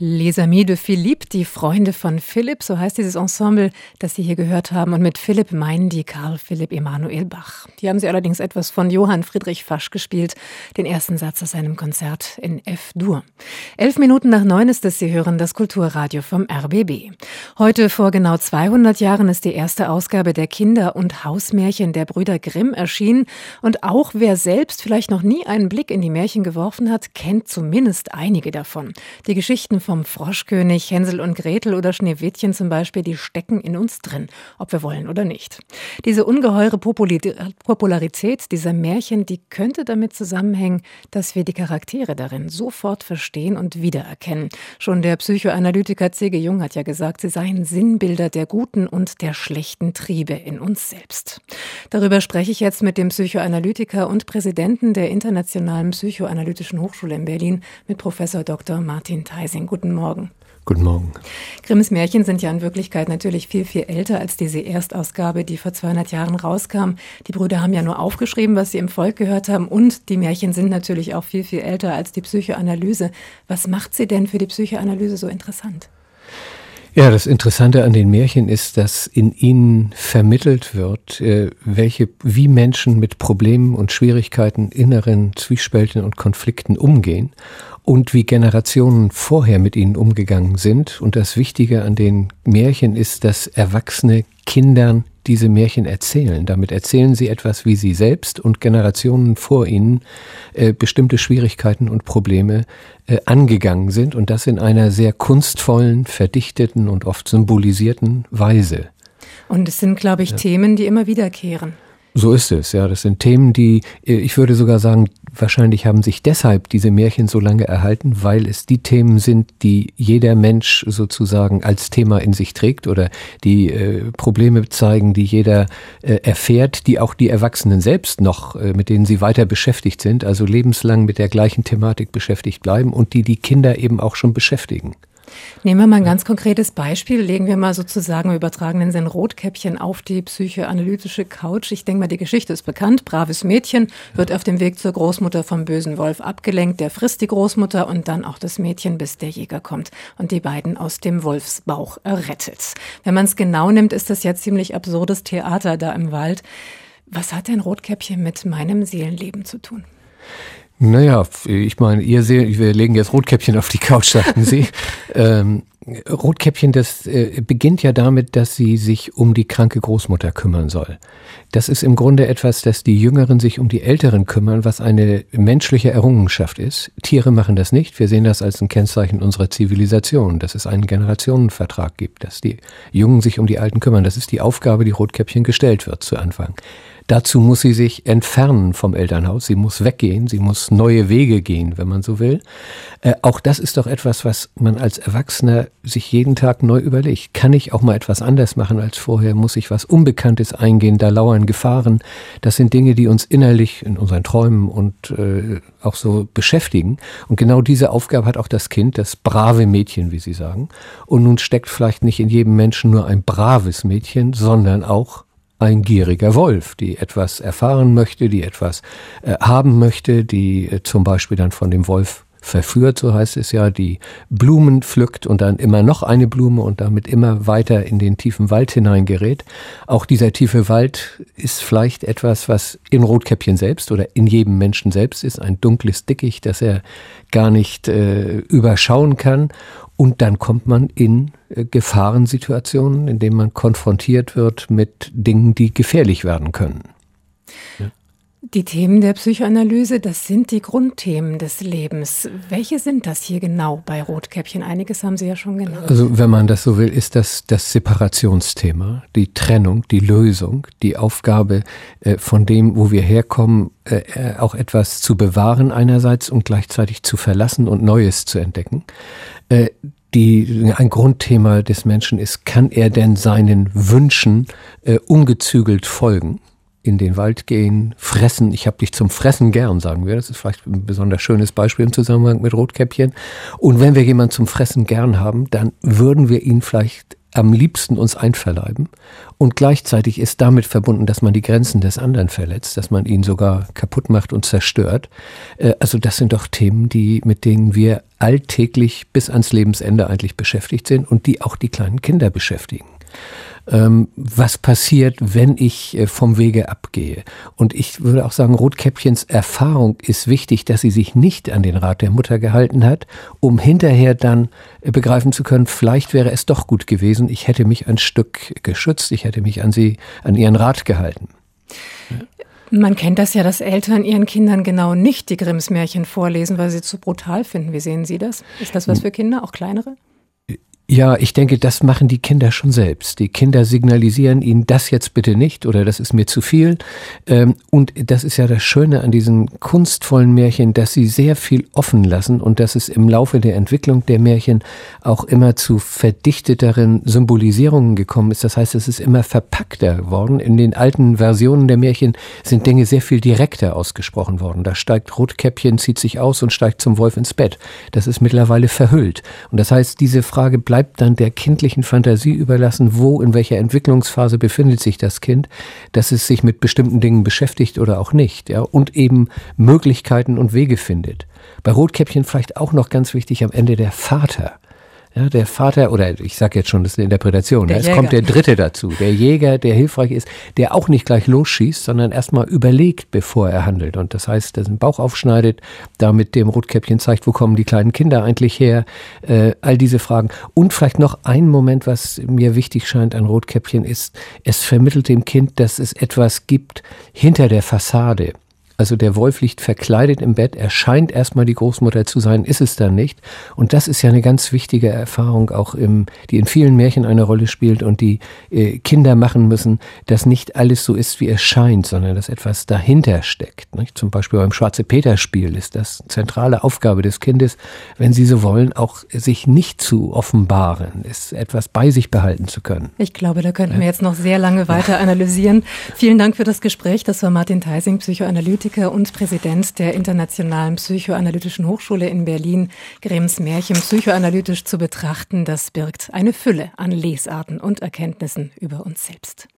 Les Amis de Philippe, die Freunde von Philipp, so heißt dieses Ensemble, das Sie hier gehört haben. Und mit Philipp meinen die Carl Philipp Emanuel Bach. Hier haben Sie allerdings etwas von Johann Friedrich Fasch gespielt, den ersten Satz aus seinem Konzert in F-Dur. 9:11 ist es, Sie hören das Kulturradio vom RBB. Heute vor genau 200 Jahren ist die erste Ausgabe der Kinder- und Hausmärchen der Brüder Grimm erschienen. Und auch wer selbst vielleicht noch nie einen Blick in die Märchen geworfen hat, kennt zumindest einige davon. Die Geschichten vom Froschkönig, Hänsel und Gretel oder Schneewittchen zum Beispiel, die stecken in uns drin, ob wir wollen oder nicht. Diese ungeheure Popularität dieser Märchen, die könnte damit zusammenhängen, dass wir die Charaktere darin sofort verstehen und wiedererkennen. Schon der Psychoanalytiker C.G. Jung hat ja gesagt, sie seien Sinnbilder der guten und der schlechten Triebe in uns selbst. Darüber spreche ich jetzt mit dem Psychoanalytiker und Präsidenten der Internationalen Psychoanalytischen Hochschule in Berlin, mit Professor Dr. Martin Theising. Guten Morgen. Guten Morgen. Grimms Märchen sind ja in Wirklichkeit natürlich viel, viel älter als diese Erstausgabe, die vor 200 Jahren rauskam. Die Brüder haben ja nur aufgeschrieben, was sie im Volk gehört haben, und die Märchen sind natürlich auch viel, viel älter als die Psychoanalyse. Was macht sie denn für die Psychoanalyse so interessant? Ja, das Interessante an den Märchen ist, dass in ihnen vermittelt wird, wie Menschen mit Problemen und Schwierigkeiten, inneren Zwiespälten und Konflikten umgehen und wie Generationen vorher mit ihnen umgegangen sind. Und das Wichtige an den Märchen ist, dass Erwachsene Kindern diese Märchen erzählen. Damit erzählen sie etwas, wie sie selbst und Generationen vor ihnen bestimmte Schwierigkeiten und Probleme angegangen sind, und das in einer sehr kunstvollen, verdichteten und oft symbolisierten Weise. Und es sind, glaube ich, Themen, die immer wiederkehren. So ist es, ja. Das sind Themen, die, ich würde sogar sagen, wahrscheinlich haben sich deshalb diese Märchen so lange erhalten, weil es die Themen sind, die jeder Mensch sozusagen als Thema in sich trägt, oder die Probleme zeigen, die jeder erfährt, die auch die Erwachsenen selbst noch, mit denen sie weiter beschäftigt sind, also lebenslang mit der gleichen Thematik beschäftigt bleiben, und die Kinder eben auch schon beschäftigen. Nehmen wir mal ein ganz konkretes Beispiel. Legen wir mal sozusagen im übertragenen Sinn Rotkäppchen auf die psychoanalytische Couch. Ich denke mal, die Geschichte ist bekannt. Braves Mädchen wird auf dem Weg zur Großmutter vom bösen Wolf abgelenkt. Der frisst die Großmutter und dann auch das Mädchen, bis der Jäger kommt und die beiden aus dem Wolfsbauch rettet. Wenn man es genau nimmt, ist das ja ziemlich absurdes Theater da im Wald. Was hat denn Rotkäppchen mit meinem Seelenleben zu tun? Naja, ich meine, wir legen jetzt Rotkäppchen auf die Couch, sagten Sie. Rotkäppchen, das beginnt ja damit, dass sie sich um die kranke Großmutter kümmern soll. Das ist im Grunde etwas, dass die Jüngeren sich um die Älteren kümmern, was eine menschliche Errungenschaft ist. Tiere machen das nicht. Wir sehen das als ein Kennzeichen unserer Zivilisation, dass es einen Generationenvertrag gibt, dass die Jungen sich um die Alten kümmern. Das ist die Aufgabe, die Rotkäppchen gestellt wird zu Anfang. Dazu muss sie sich entfernen vom Elternhaus, sie muss weggehen, sie muss neue Wege gehen, wenn man so will. Auch das ist doch etwas, was man als Erwachsener sich jeden Tag neu überlegt. Kann ich auch mal etwas anders machen als vorher? Muss ich was Unbekanntes eingehen? Da lauern Gefahren. Das sind Dinge, die uns innerlich in unseren Träumen und auch so beschäftigen. Und genau diese Aufgabe hat auch das Kind, das brave Mädchen, wie Sie sagen. Und nun steckt vielleicht nicht in jedem Menschen nur ein braves Mädchen, sondern auch ein gieriger Wolf, die etwas erfahren möchte, die etwas haben möchte, die zum Beispiel dann von dem Wolf verführt, so heißt es ja, die Blumen pflückt und dann immer noch eine Blume und damit immer weiter in den tiefen Wald hineingerät. Auch dieser tiefe Wald ist vielleicht etwas, was in Rotkäppchen selbst oder in jedem Menschen selbst ist, ein dunkles Dickicht, das er gar nicht überschauen kann. Und dann kommt man in Gefahrensituationen, in denen man konfrontiert wird mit Dingen, die gefährlich werden können. Ja. Die Themen der Psychoanalyse, das sind die Grundthemen des Lebens. Welche sind das hier genau bei Rotkäppchen? Einiges haben Sie ja schon genannt. Also wenn man das so will, ist das Separationsthema, die Trennung, die Lösung, die Aufgabe von dem, wo wir herkommen, auch etwas zu bewahren einerseits und gleichzeitig zu verlassen und Neues zu entdecken. Ein Grundthema des Menschen ist, kann er denn seinen Wünschen ungezügelt folgen? In den Wald gehen, fressen. Ich hab dich zum Fressen gern, sagen wir. Das ist vielleicht ein besonders schönes Beispiel im Zusammenhang mit Rotkäppchen. Und wenn wir jemanden zum Fressen gern haben, dann würden wir ihn vielleicht am liebsten uns einverleiben. Und gleichzeitig ist damit verbunden, dass man die Grenzen des anderen verletzt, dass man ihn sogar kaputt macht und zerstört. Also das sind doch Themen, mit denen wir alltäglich bis ans Lebensende eigentlich beschäftigt sind und die auch die kleinen Kinder beschäftigen. Was passiert, wenn ich vom Wege abgehe? Und ich würde auch sagen, Rotkäppchens Erfahrung ist wichtig, dass sie sich nicht an den Rat der Mutter gehalten hat, um hinterher dann begreifen zu können, vielleicht wäre es doch gut gewesen, ich hätte mich ein Stück geschützt, ich hätte mich an ihren Rat gehalten. Man kennt das ja, dass Eltern ihren Kindern genau nicht die Grimms Märchen vorlesen, weil sie zu brutal finden. Wie sehen Sie das? Ist das was für Kinder, auch kleinere? Ja, ich denke, das machen die Kinder schon selbst. Die Kinder signalisieren ihnen, das jetzt bitte nicht oder das ist mir zu viel. Und das ist ja das Schöne an diesen kunstvollen Märchen, dass sie sehr viel offen lassen und dass es im Laufe der Entwicklung der Märchen auch immer zu verdichteteren Symbolisierungen gekommen ist. Das heißt, es ist immer verpackter geworden. In den alten Versionen der Märchen sind Dinge sehr viel direkter ausgesprochen worden. Da steigt Rotkäppchen, zieht sich aus und steigt zum Wolf ins Bett. Das ist mittlerweile verhüllt. Und das heißt, diese Frage bleibt dann der kindlichen Fantasie überlassen, in welcher Entwicklungsphase befindet sich das Kind, dass es sich mit bestimmten Dingen beschäftigt oder auch nicht, ja, und eben Möglichkeiten und Wege findet. Bei Rotkäppchen vielleicht auch noch ganz wichtig am Ende der Vater. Ja, der Vater, oder ich sage jetzt schon, das ist eine Interpretation, es kommt der Dritte dazu, der Jäger, der hilfreich ist, der auch nicht gleich losschießt, sondern erstmal überlegt, bevor er handelt. Und das heißt, der den Bauch aufschneidet, damit dem Rotkäppchen zeigt, wo kommen die kleinen Kinder eigentlich her, all diese Fragen. Und vielleicht noch ein Moment, was mir wichtig scheint an Rotkäppchen, ist, es vermittelt dem Kind, dass es etwas gibt hinter der Fassade. Also der Wolf liegt verkleidet im Bett, er scheint erstmal die Großmutter zu sein, ist es dann nicht. Und das ist ja eine ganz wichtige Erfahrung, auch die in vielen Märchen eine Rolle spielt und die Kinder machen müssen, dass nicht alles so ist, wie es scheint, sondern dass etwas dahinter steckt. Nicht? Zum Beispiel beim Schwarze-Peter-Spiel ist das zentrale Aufgabe des Kindes, wenn Sie so wollen, auch sich nicht zu offenbaren, es etwas bei sich behalten zu können. Ich glaube, da könnten wir jetzt noch sehr lange weiter analysieren. Vielen Dank für das Gespräch. Das war Martin Theising, Psychoanalytiker und Präsident der Internationalen Psychoanalytischen Hochschule in Berlin. Grimms Märchen psychoanalytisch zu betrachten, das birgt eine Fülle an Lesarten und Erkenntnissen über uns selbst.